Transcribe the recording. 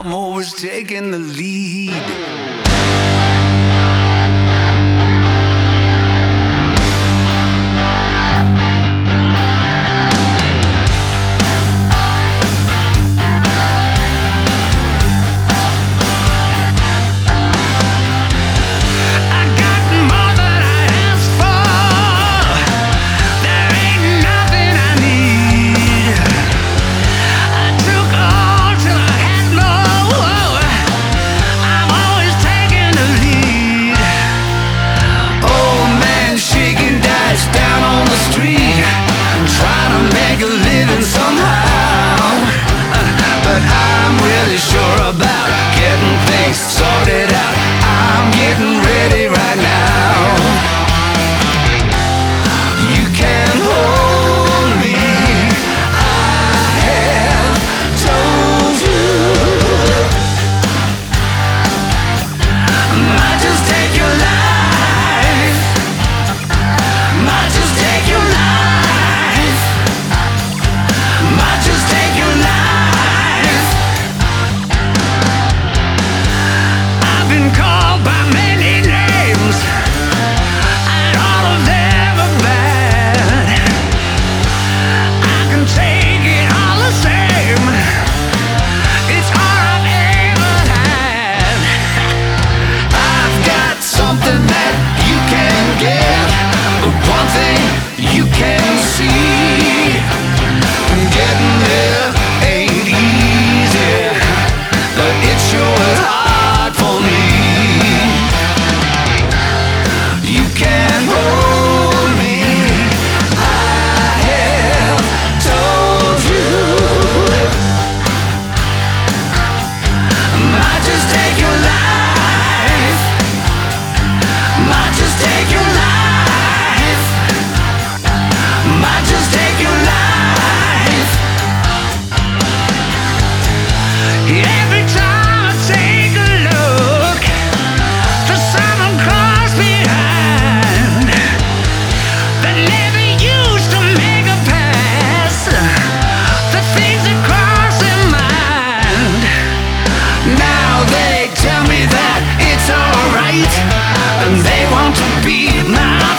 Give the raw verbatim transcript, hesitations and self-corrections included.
I'm always taking the lead. Sure about getting things sorted out. I'm getting ready right now. You can hold me. I have told you. Might just take your life. Might just take your life. Might just take your life. Called by many names, and all of them are bad. I can take it all the same. It's all I've ever had. I've got something that you can get, but one thing you can see: getting there ain't easy, but it sure is hard for me. Tell me that it's alright, and they want to be my